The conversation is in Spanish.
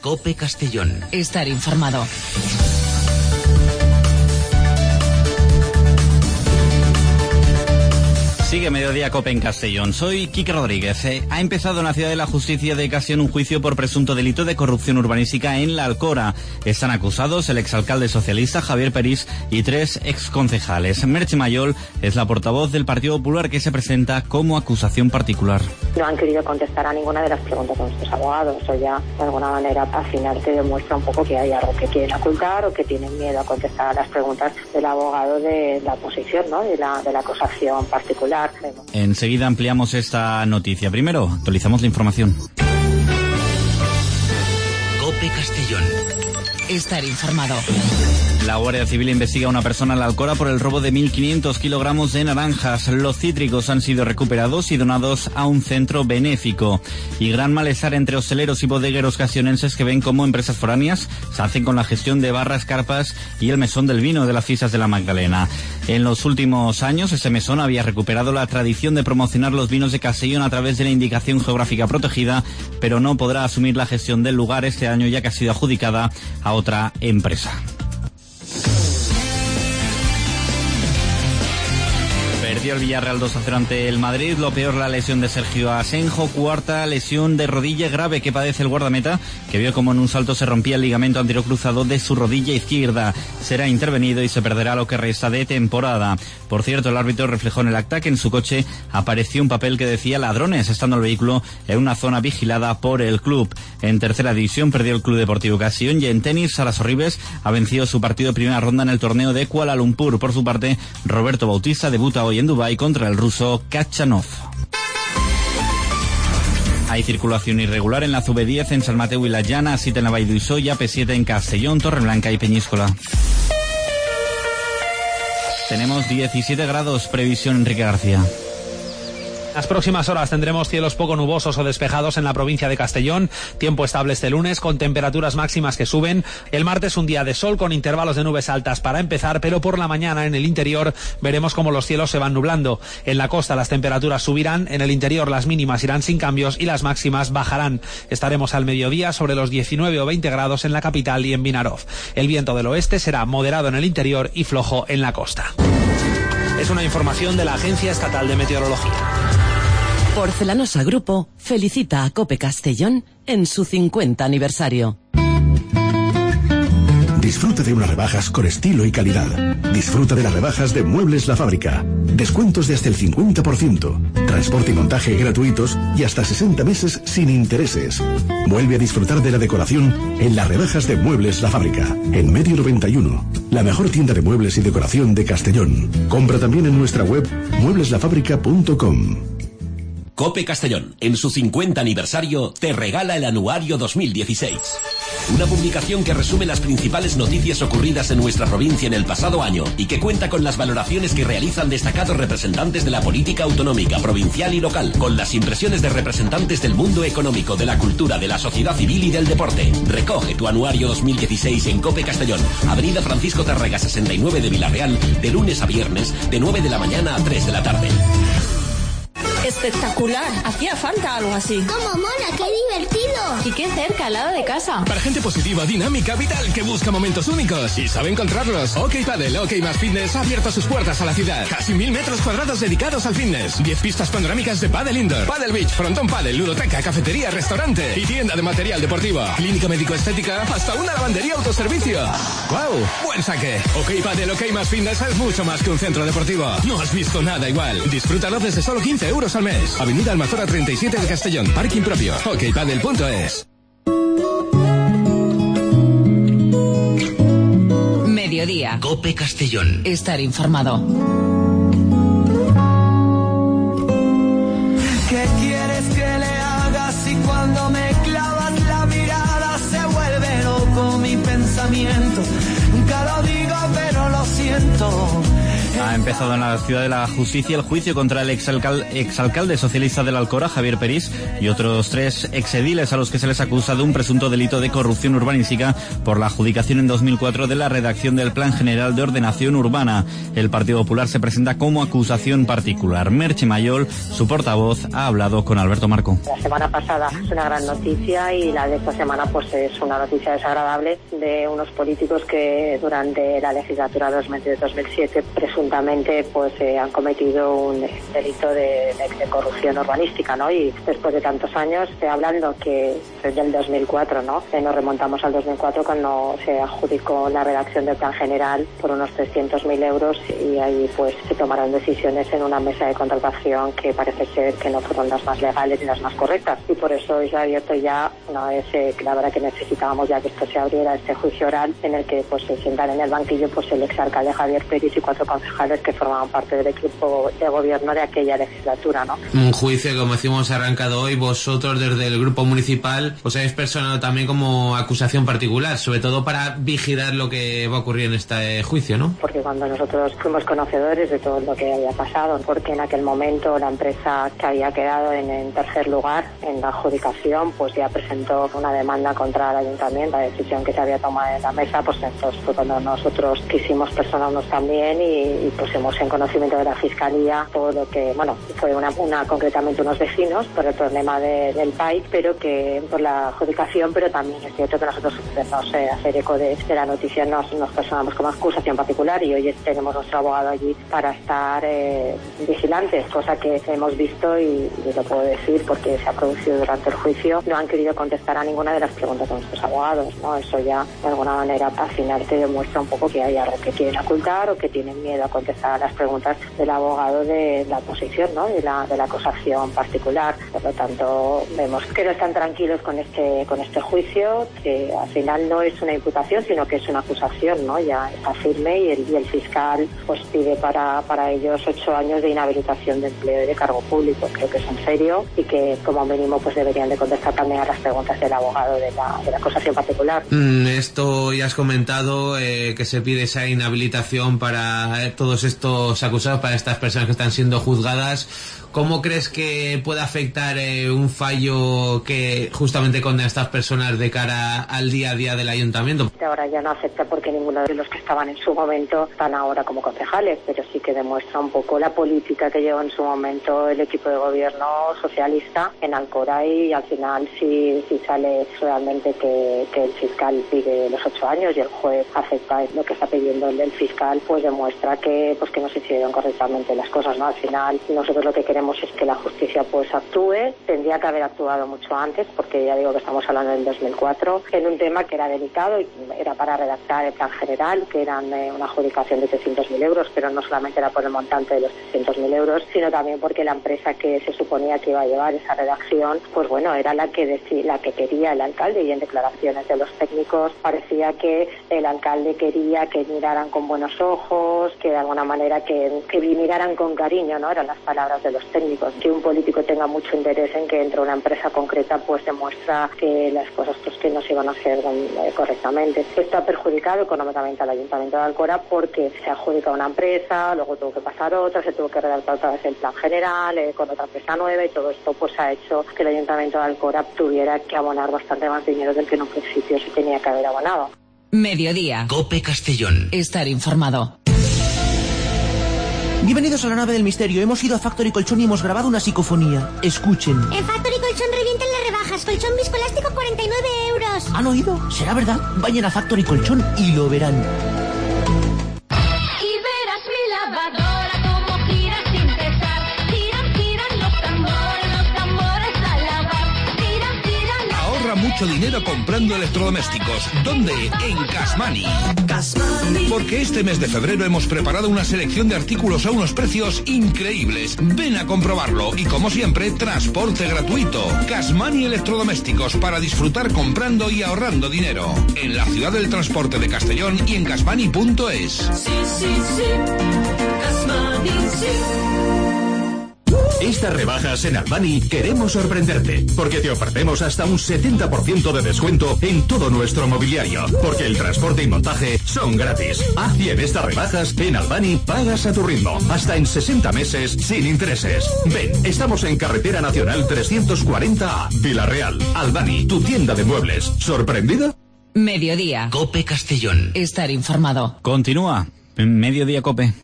COPE Castellón. Estar informado. Sigue Mediodía COPE en Castellón. Soy Quique Rodríguez. Ha empezado en la Ciudad de la Justicia de Castellón un juicio por presunto delito de corrupción urbanística en La Alcora. Están acusados el exalcalde socialista Javier Perís y 3 exconcejales. Merche Mayol es la portavoz del Partido Popular que se presenta como acusación particular. No han querido contestar a ninguna de las preguntas de nuestros abogados. Eso ya, de alguna manera, al final te demuestra un poco que hay algo que quieren ocultar o que tienen miedo a contestar a las preguntas del abogado de la oposición, ¿no? De la acusación particular. Enseguida ampliamos esta noticia. Primero, actualizamos la información. COPE Castellón. Estar informado. La Guardia Civil investiga a una persona en La Alcora por el robo de 1.500 kilogramos de naranjas. Los cítricos han sido recuperados y donados a un centro benéfico. Y gran malestar entre hosteleros y bodegueros castellonenses que ven cómo empresas foráneas se hacen con la gestión de barras, carpas y el mesón del vino de las fiestas de la Magdalena. En los últimos años, ese mesón había recuperado la tradición de promocionar los vinos de Castellón a través de la indicación geográfica protegida, pero no podrá asumir la gestión del lugar este año ya que ha sido adjudicada a otra empresa. Perdió el Villarreal 2-0 ante el Madrid. Lo peor, la lesión de Sergio Asenjo, cuarta lesión de rodilla grave que padece el guardameta, que vio como en un salto se rompía el ligamento anterior cruzado de su rodilla izquierda. Será intervenido y se perderá lo que resta de temporada. Por cierto, el árbitro reflejó en el acta que en su coche apareció un papel que decía ladrones, estando el vehículo en una zona vigilada por el club. En tercera división perdió el Club Deportivo Castellón y en tenis, Sara Sorribes ha vencido su partido de primera ronda en el torneo de Kuala Lumpur. Por su parte, Roberto Bautista debuta hoy en Dubái contra el ruso Kachanov. Hay circulación irregular en la CV10 en San Mateu y La Llana, 7 en la Vall d'Uixó, P7 en Castellón, Torreblanca y Peñíscola. Tenemos 17 grados, previsión Enrique García. Las próximas horas tendremos cielos poco nubosos o despejados en la provincia de Castellón, tiempo estable este lunes con temperaturas máximas que suben. El martes un día de sol con intervalos de nubes altas para empezar, pero por la mañana en el interior veremos cómo los cielos se van nublando. En la costa las temperaturas subirán, en el interior las mínimas irán sin cambios y las máximas bajarán. Estaremos al mediodía sobre los 19 o 20 grados en la capital y en Vinaròs. El viento del oeste será moderado en el interior y flojo en la costa. Es una información de la Agencia Estatal de Meteorología. Porcelanosa Grupo felicita a COPE Castellón en su 50 aniversario. Disfruta de unas rebajas con estilo y calidad. Disfruta de las rebajas de Muebles La Fábrica. Descuentos de hasta el 50%. Transporte y montaje gratuitos y hasta 60 meses sin intereses. Vuelve a disfrutar de la decoración en las rebajas de Muebles La Fábrica. En Medio 91. La mejor tienda de muebles y decoración de Castellón. Compra también en nuestra web muebleslafábrica.com. COPE Castellón, en su 50 aniversario, te regala el Anuario 2016. Una publicación que resume las principales noticias ocurridas en nuestra provincia en el pasado año y que cuenta con las valoraciones que realizan destacados representantes de la política autonómica, provincial y local, con las impresiones de representantes del mundo económico, de la cultura, de la sociedad civil y del deporte. Recoge tu Anuario 2016 en COPE Castellón, Avenida Francisco Tárrega 69 de Vilareal, de lunes a viernes, de 9 de la mañana a 3 de la tarde. Espectacular, hacía falta algo así. ¡Cómo mola, qué divertido! Y qué cerca, al lado de casa. Para gente positiva, dinámica, vital, que busca momentos únicos y sabe encontrarlos. OK Padel, OK Más Fitness ha abierto sus puertas a la ciudad. Casi 1000 metros cuadrados dedicados al fitness. 10 pistas panorámicas de Padel Indoor, Padel Beach, frontón Padel, ludoteca, cafetería, restaurante y tienda de material deportivo. Clínica médico-estética, hasta una lavandería autoservicio. ¡Wow! ¡Buen saque! OK Padel, OK Más Fitness es mucho más que un centro deportivo. No has visto nada igual. Disfrútalo desde solo 15 euros al mes. Avenida Almazora 37 de Castellón. Parking propio. okpadel.es. Mediodía. COPE Castellón. Estar informado. ¿Qué quieres que le haga si cuando me clavas la mirada se vuelve loco mi pensamiento? Nunca lo digo pero lo siento. Ha empezado en la Ciudad de la Justicia el juicio contra el exalcalde socialista del Alcora, Javier Peris, y otros 3 exediles a los que se les acusa de un presunto delito de corrupción urbanística por la adjudicación en 2004 de la redacción del Plan General de Ordenación Urbana. El Partido Popular se presenta como acusación particular. Merche Mayol, su portavoz, ha hablado con Alberto Marco. La semana pasada es una gran noticia y la de esta semana pues es una noticia desagradable de unos políticos que durante la legislatura 2007 presuntamente pues han cometido un delito de corrupción urbanística, ¿no? Y después de tantos años, estoy hablando que es del 2004, ¿no? Nos remontamos al 2004 cuando se adjudicó la redacción del Plan General por unos 300.000 euros y ahí pues se tomaron decisiones en una mesa de contratación que parece ser que no fueron las más legales y las más correctas. Y por eso se ha abierto ya, una vez que la verdad que necesitábamos ya que esto se abriera, este juicio oral en el que pues se sientan en el banquillo pues el exalcalde Javier Peris y 4 concejales que formaban parte del equipo de gobierno de aquella legislatura, ¿no? Un juicio que, como decimos, ha arrancado hoy. Vosotros desde el grupo municipal os habéis personado también como acusación particular, sobre todo para vigilar lo que va a ocurrir en este juicio, ¿no? Porque cuando nosotros fuimos conocedores de todo lo que había pasado, porque en aquel momento la empresa que había quedado en tercer lugar en la adjudicación pues ya presentó una demanda contra el ayuntamiento, la decisión que se había tomado en la mesa, pues entonces fue cuando nosotros quisimos personarnos también y pusimos en conocimiento de la Fiscalía todo lo que, bueno, fue concretamente unos vecinos por el problema del PAIC, pero que por la adjudicación, pero también es cierto que nosotros debemos hacer eco de la noticia, nos personamos como acusación particular y hoy tenemos nuestro abogado allí para estar vigilantes, cosa que hemos visto y lo puedo decir porque se ha producido durante el juicio. No han querido contestar a ninguna de las preguntas de nuestros abogados, ¿no? Eso ya de alguna manera al final te demuestra un poco que hay algo que quieren ocultar o que tienen miedo a contestar a las preguntas del abogado de la oposición, ¿no? De la acusación particular. Por lo tanto, vemos que no están tranquilos con este juicio, que al final no es una imputación, sino que es una acusación, ¿no? Ya está firme y el fiscal pues pide para ellos 8 años de inhabilitación de empleo y de cargo público. Creo que es en serio y que como mínimo pues deberían de contestar también a las preguntas del abogado de la acusación particular. Esto ya has comentado, que se pide esa inhabilitación para todos estos acusados, para estas personas que están siendo juzgadas. ¿Cómo crees que puede afectar un fallo que justamente condena a estas personas de cara al día a día del ayuntamiento? Ahora ya no afecta porque ninguno de los que estaban en su momento están ahora como concejales, pero sí que demuestra un poco la política que llevó en su momento el equipo de gobierno socialista en Alcora y al final si sale realmente que el fiscal pide los 8 años y el juez acepta lo que está pidiendo el fiscal, pues demuestra que no se hicieron correctamente las cosas, ¿no? Al final nosotros lo que queremos es que la justicia pues actúe. Tendría que haber actuado mucho antes porque ya digo que estamos hablando del 2004 en un tema que era delicado y era para redactar el Plan General, que eran una adjudicación de 300.000 euros, pero no solamente era por el montante de los 300.000 euros, sino también porque la empresa que se suponía que iba a llevar esa redacción, pues bueno, era la que quería el alcalde y en declaraciones de los técnicos parecía que el alcalde quería que miraran con buenos ojos, que de alguna manera que miraran con cariño, ¿no? Eran las palabras de los técnicos. Que un político tenga mucho interés en que entre una empresa concreta pues demuestra que las cosas pues que no se iban a hacer correctamente. Esto ha perjudicado económicamente al Ayuntamiento de Alcora porque se adjudica una empresa, luego tuvo que pasar otra, se tuvo que redactar otra vez el Plan General con otra empresa nueva y todo esto pues ha hecho que el Ayuntamiento de Alcora tuviera que abonar bastante más dinero del que en un principio se tenía que haber abonado. Mediodía. COPE Castellón. Estar informado. Bienvenidos a la nave del misterio. Hemos ido a Factory Colchón y hemos grabado una psicofonía. Escuchen. En Factory Colchón revienten las rebajas. Colchón viscoelástico 49 euros. ¿Han oído? ¿Será verdad? Vayan a Factory Colchón y lo verán. Y verás mi lavadora como gira sin cesar. Giran los tambores al lavar. Giran. Ahorra mucho dinero comprando electrodomésticos. ¿Dónde? En Casmani. Porque este mes de febrero hemos preparado una selección de artículos a unos precios increíbles. Ven a comprobarlo y como siempre, transporte gratuito. Casmani Electrodomésticos para disfrutar comprando y ahorrando dinero. En la ciudad del transporte de Castellón y en casmani.es. Sí. Casmani, sí. Estas rebajas en Albani queremos sorprenderte, porque te ofrecemos hasta un 70% de descuento en todo nuestro mobiliario, porque el transporte y montaje son gratis. Haz 100 estas rebajas en Albani, pagas a tu ritmo, hasta en 60 meses sin intereses. Ven, estamos en Carretera Nacional 340A, Villarreal. Albani, tu tienda de muebles. ¿Sorprendido? Mediodía. Cope Castellón. Estar informado. Continúa. Mediodía Cope.